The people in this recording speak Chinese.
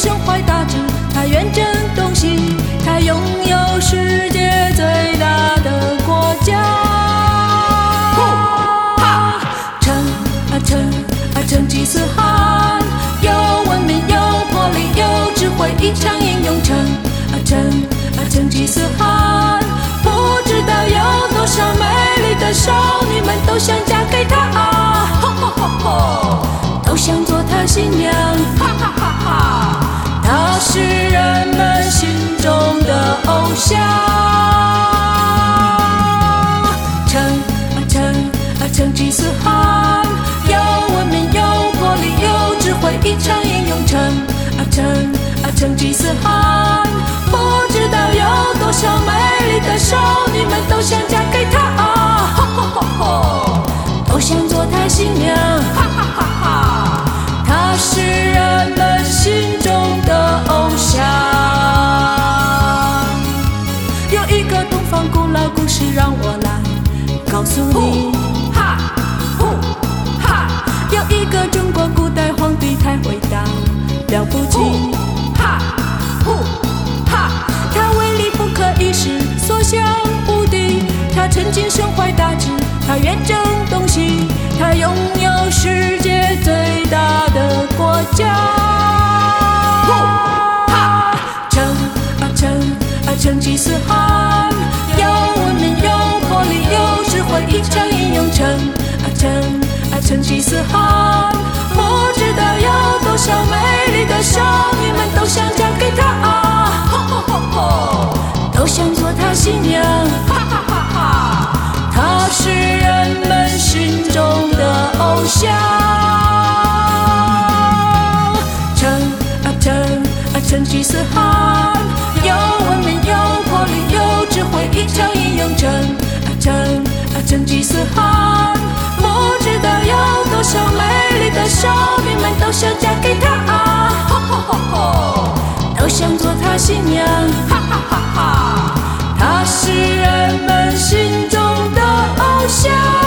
身怀大志，他远征东西，他拥有世界最大的国家。成吉思汗有文明，有魄力，有智慧，一场英勇成吉思汗，不知道有多少美丽的少女们都想嫁给他都想做他新娘他是人们心中的偶像。成吉思汗有文明，有魄力，有智慧，一场英勇成吉思汗，不知道有多少美丽的少女们都想嫁给他都想做他新娘他是人们心中的偶像。有一个东方古老故事让我来告诉你，有一个中国古代皇帝太伟大了不起，他威力不可一世，所向无敌，他曾经身怀大志，他远征东西，他拥有世界最大的国家。成吉思汗有文明，有魄力，有智慧，一场英勇成吉思汗，不知道有多少美丽的少女们都想嫁给他都想做他新娘他是人们心中的偶像。成吉思汗有文明，有魄力，有智慧，一场英勇成吉思汗，不知道有多少美丽的少女们都想嫁给他都想做他新娘他是人们心中的偶像。